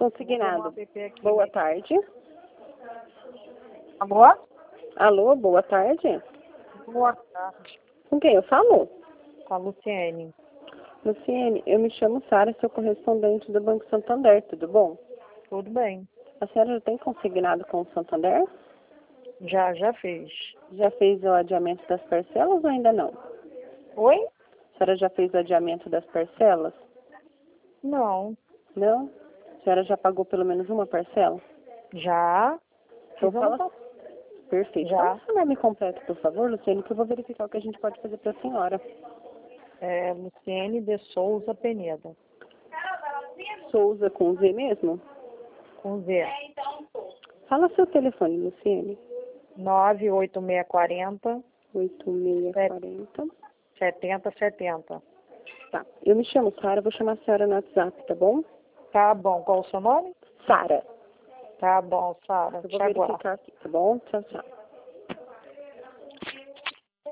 consignado. Boa tarde. Alô? Alô, boa tarde. Boa tarde. Com quem eu falo? Com a Luciene. Luciene, eu me chamo Sara, sou correspondente do Banco Santander, tudo bom? Tudo bem. A senhora já tem consignado com o Santander? Já fez. Já fez o adiamento das parcelas ou ainda não? Oi? A senhora já fez o adiamento das parcelas? Não. Não? A senhora já pagou pelo menos uma parcela? Já? Então Fiz fala. ano Perfeito. Já. Fala seu nome completo, por favor, Luciene, que eu vou verificar o que a gente pode fazer para a senhora. Luciene de Souza Peneda. Souza com Z mesmo? Com Z. Fala seu telefone, Luciene. 98640 8640. 7070. Tá. Eu me chamo Sara, vou chamar a senhora no WhatsApp, tá bom? Tá bom. Qual o seu nome? Sara. Tá bom, Sara. Eu Te vou aguardo. verificar aqui, tá bom? Tchau, tchau.